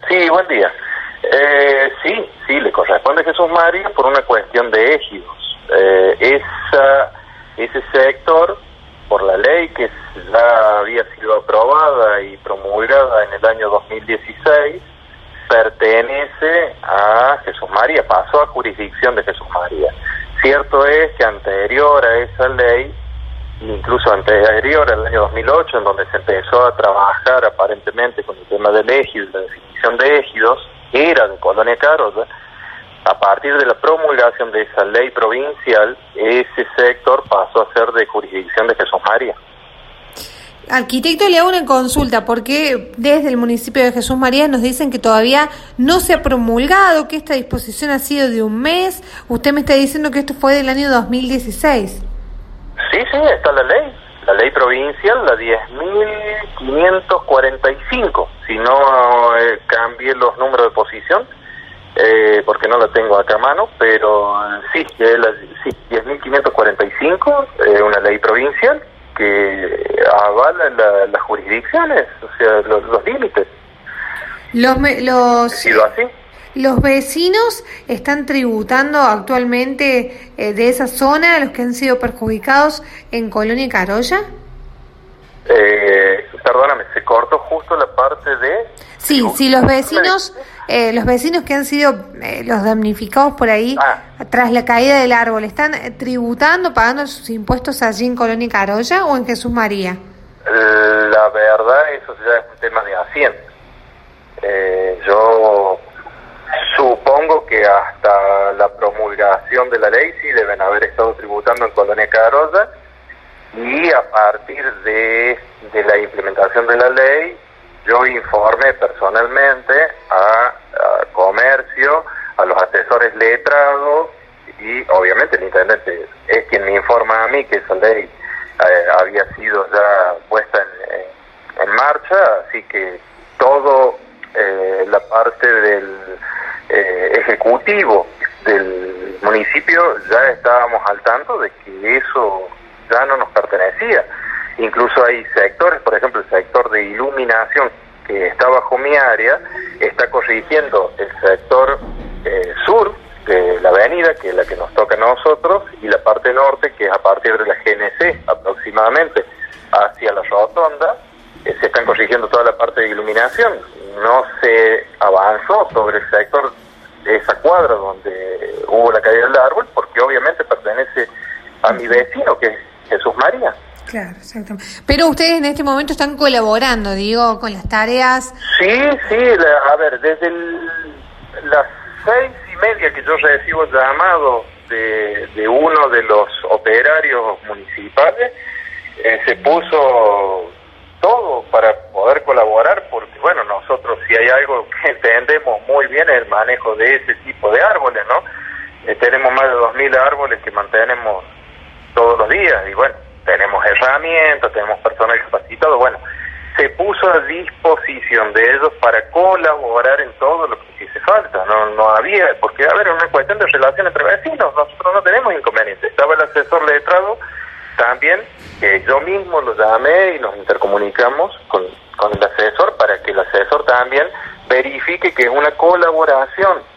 Sí, buen día. Sí, le corresponde a Jesús María por una cuestión de ejidos. Ese sector, por la ley que ya había sido aprobada y promulgada en el año 2016, pertenece a Jesús María, pasó a jurisdicción de Jesús María. Cierto es que anterior a esa ley, incluso anterior al año 2008, en donde se empezó a trabajar aparentemente con el tema del ejido, la definición de ejidos, era de Colonia Carolla. A partir de la promulgación de esa ley provincial, ese sector pasó a ser de jurisdicción de Jesús María. Arquitecto, le hago una consulta, porque desde el municipio de Jesús María nos dicen que todavía no se ha promulgado, que esta disposición ha sido de un mes. Usted me está diciendo que esto fue del año 2016. Sí, está la ley provincial, la 10.545, si no cambié los números de posición, porque no la tengo acá a mano, pero sí, 10.545, una ley provincial que avala las jurisdicciones, o sea, los límites. ¿Ha sido así? ¿Los vecinos están tributando actualmente de esa zona, los que han sido perjudicados en Colonia Carolla? Perdóname, se cortó justo la parte de... Sí, los vecinos que han sido los damnificados por ahí tras la caída del árbol, ¿están tributando, pagando sus impuestos allí en Colonia Carolla o en Jesús María? La verdad, eso ya es un tema de Hacienda. Yo supongo que hasta la promulgación de la ley sí deben haber estado tributando en Colonia Carolla, y a partir de la implementación de la ley yo informé personalmente a comercio, a los asesores letrados, y obviamente el intendente es quien me informa a mí que esa ley había sido ya puesta en marcha, así que todo la parte del ejecutivo del municipio ya estábamos al tanto de que eso ya no nos pertenecía. Incluso hay sectores, por ejemplo el sector de iluminación que está bajo mi área, está corrigiendo el sector sur de la avenida, que es la que nos toca a nosotros, y la parte norte, que es a partir de la GNC aproximadamente hacia la rotonda, se están corrigiendo toda la parte de iluminación. No se avanzó sobre el sector de esa cuadra donde hubo la caída del árbol, porque obviamente pertenece a mi vecino, que es Jesús María. Claro, exactamente. Pero ustedes en este momento están colaborando, digo, con las tareas. Sí, a ver, desde las 6:30 que yo recibo llamado de uno de los operarios municipales, se puso todo para poder colaborar, porque bueno, nosotros si hay algo que entendemos muy bien es el manejo de ese tipo de árboles, ¿no? Tenemos más de 2.000 árboles que mantenemos todos los días, y bueno, tenemos herramientas, tenemos personal capacitado, bueno, se puso a disposición de ellos para colaborar en todo lo que hiciese falta. No había, porque a ver, es una cuestión de relación entre vecinos, nosotros no tenemos inconveniente. Estaba el asesor letrado también, que yo mismo lo llamé y nos intercomunicamos con el asesor para que el asesor también verifique que es una colaboración